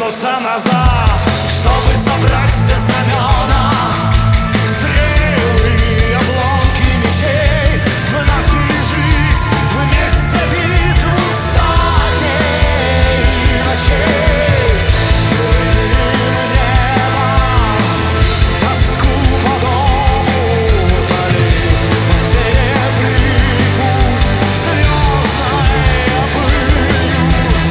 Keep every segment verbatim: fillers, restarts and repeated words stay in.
вернуться назад, чтобы собрать все знамена, стрелы и обломки мечей, вновь пережить вместе битву ста дней и ночей. Верни небо, тоску по дому вдали, серебряный путь звездной пылью.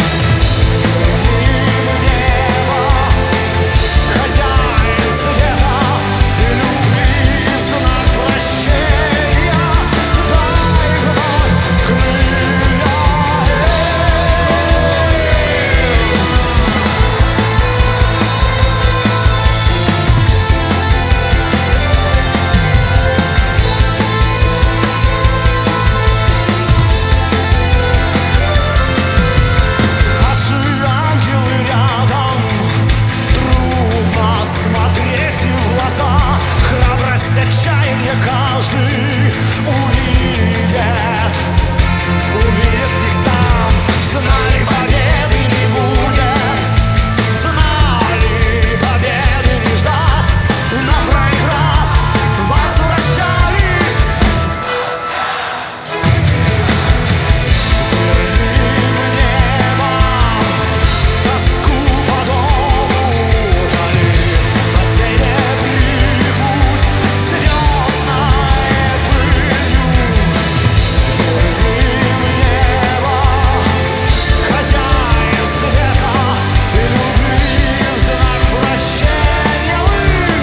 Отчаяние каждый увидит, увидит их сам. Знали, победы не будет, знали, победы не ждать, но проиграв, возвращались. Верни небо, тоску по дому вдали, серебряный путь звездной пылью. Верни небо, хозяин света и любви, в знак прощения вы.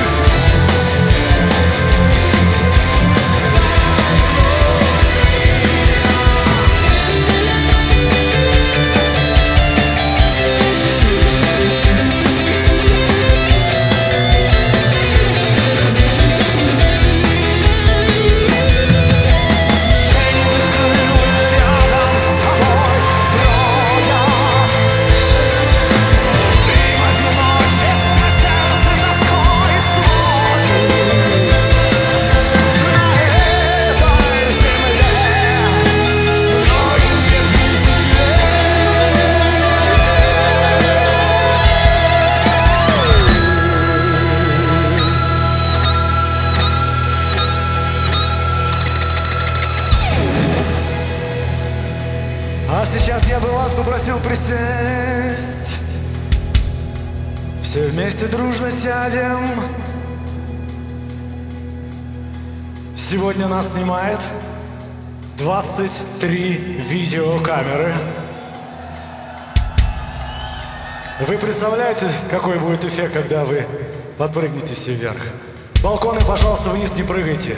А сейчас я бы вас попросил присесть. Все вместе дружно сядем. Сегодня нас снимает двадцать три видеокамеры. Вы представляете, какой будет эффект, когда вы подпрыгнете все вверх? Балконы, пожалуйста, вниз не прыгайте.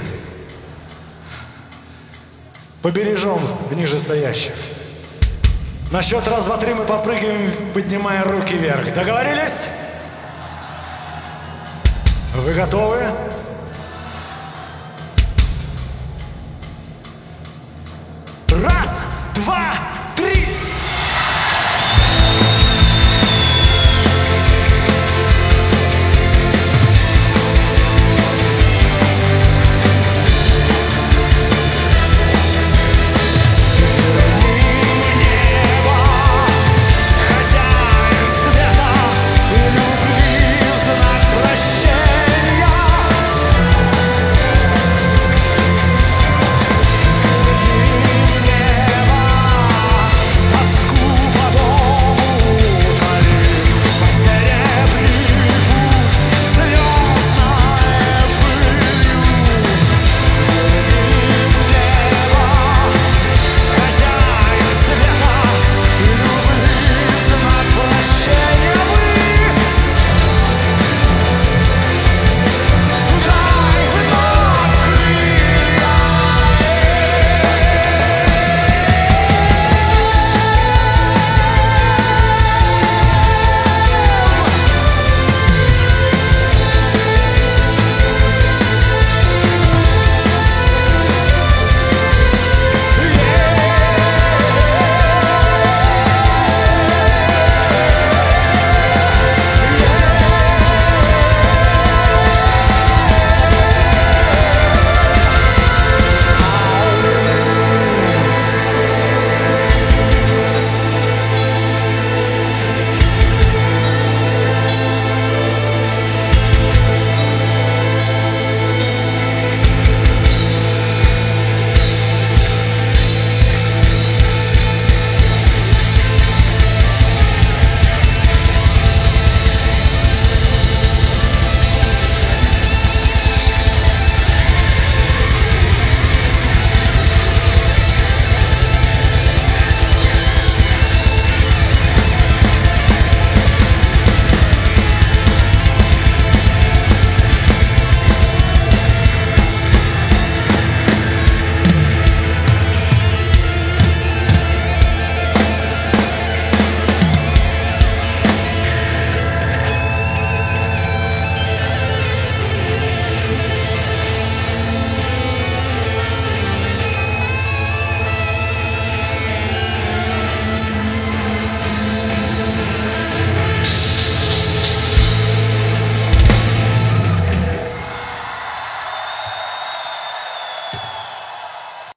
Побережем ниже стоящих. На счет раз, два, три мы подпрыгиваем, поднимая руки вверх. Договорились? Вы готовы?